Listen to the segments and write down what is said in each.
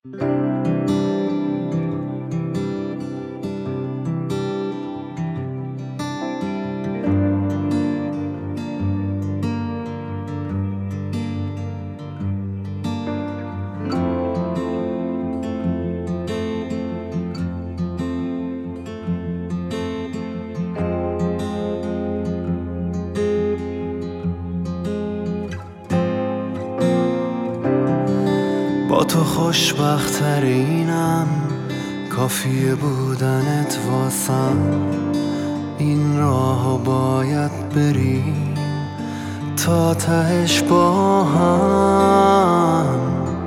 با تو خوشبخت‌ترینم، کافیه بودنت واسم. این راهو باید بریم تا تهش با هم،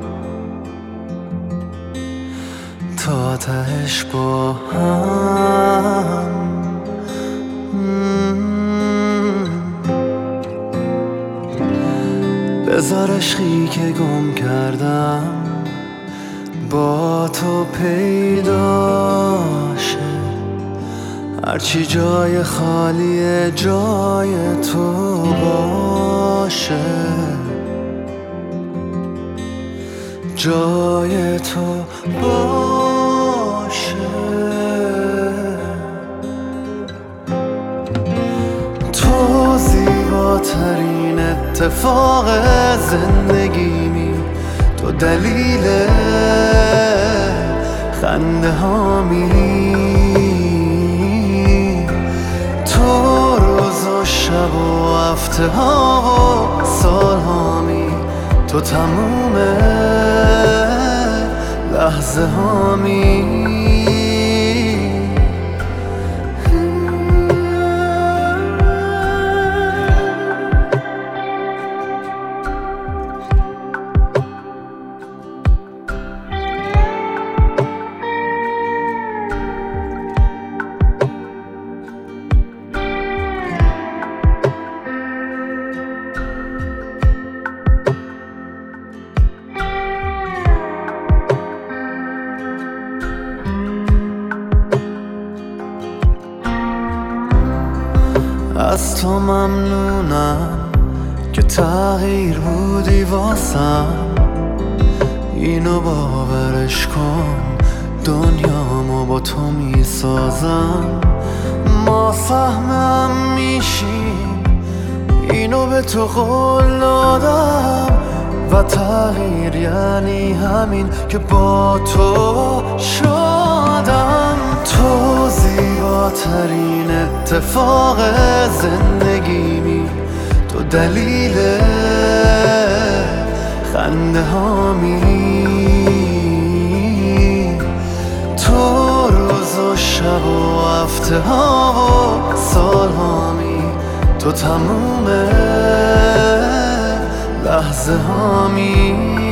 تا تهش با هم. بذار عشقی که گم کردم با تو پیدا شه، هرچی جای خالیه جای تو باشه، جای تو باشه. تو زیباترین اتفاق زندگیمی، تو دلیل خنده هامی، تو روز و شب و هفته ها و سال هامی، تو تموم لحظه هامی. از تو ممنونم که تغییر بودی واسم، اینو باورش کن، دنیامو با تو میسازم. ما سهمم میشیم، اینو به تو قول دادم، و تغییر یعنی همین که با تو شدم. تو زیباترین اتفاق زندگیمی، تو دلیل خنده هامی، تو روز و شب و هفته ها و سال هامی، تو تموم لحظه هامی.